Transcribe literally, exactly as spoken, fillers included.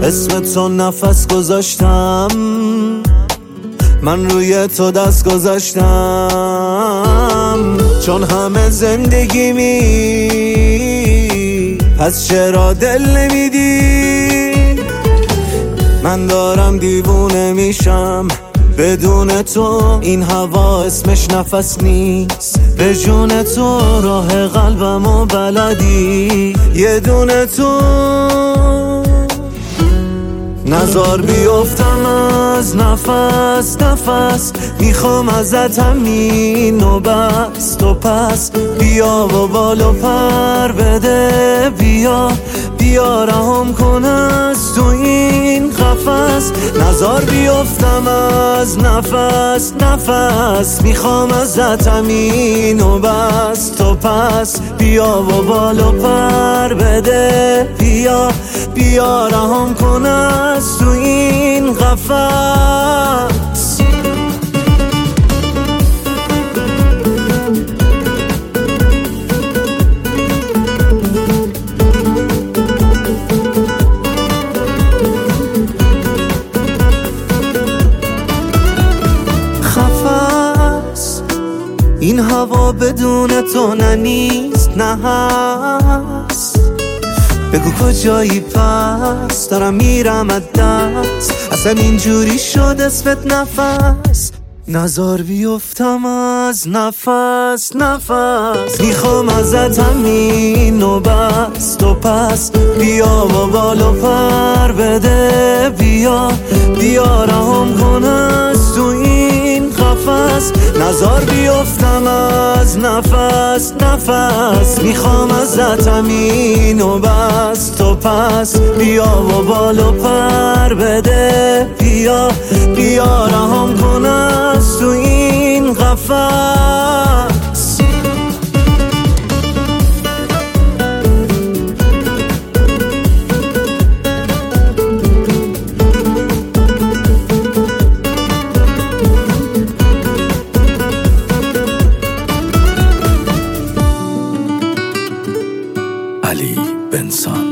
اسم تو نفس گذاشتم، من روی تو دست گذاشتم، چون همه زندگیمی پس چرا دل نمیدی؟ من دارم دیوونه میشم بدون تو، این هوا اسمش نفس نیست، به جون تو راه قلبمو بلدی، یه دونه تو. نزار بیفتم از نفس نفس، میخوام ازت همین و بس، تو پس بیا و بالو پر بده، بیا بیا رهام کن از تو این قفس. نزار بیفتم از نفس نفس، میخوام ازت همین و بس، تو پس بیا و بالو پر بده، بیا بیا رهام کن از تو این قفس. خفس این هوا بدون تو نه نیست نه هست، بگو کجایی پس، دارم میرم از دست، اصلا اینجوری شد اسمت نفس. نزار بیفتم از نفس نفس، میخوام ازت همین و بس، تو پس بیا و بالو پر بده، بیا بیا رهام کن از تو این قفس. نزار بیفتم از نفس نفس، میخوام ازت همین و بس، تو پس بیا و بالو پر بده، بیا بیا رهام کن از تو این قفس. علی بنسان.